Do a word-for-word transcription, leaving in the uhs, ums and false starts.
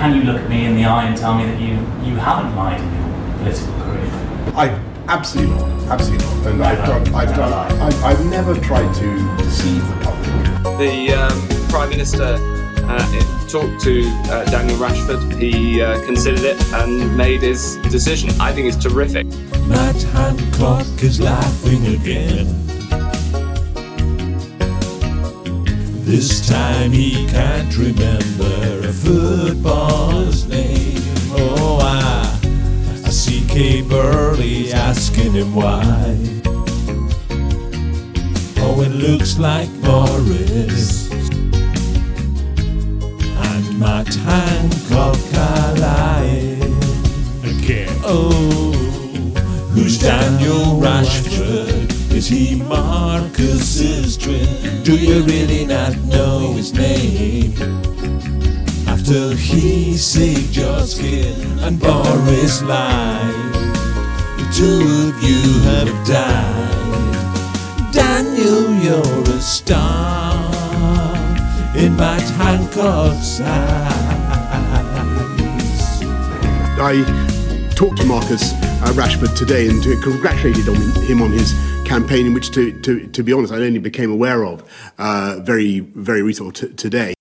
can you look at me in the eye and tell me that you, you haven't lied in your political career? I absolutely not, absolutely not. And I've done, I've done, I've, I've never tried to deceive the public. The um, Prime Minister uh, talked to uh, Daniel Rashford. He uh, considered it and made his decision. I think it's terrific. Matt Hancock is laughing again. This time he can't remember a footballer's name. Oh, I, I see Kay Burley asking him why. Oh, it looks like Boris and Matt Hancock are lying again. Oh, who's Daniel Rashford? Is he Marcus's twin? Do you really not know his name? After he saved Joskin and Boris lied, the two of you have died. Daniel, you're a star in Matt Hancock's eyes. I talked to Marcus uh, Rashford today and uh, congratulated on him on his campaign, in which, to, to, to be honest, I only became aware of uh, very, very recently t- today.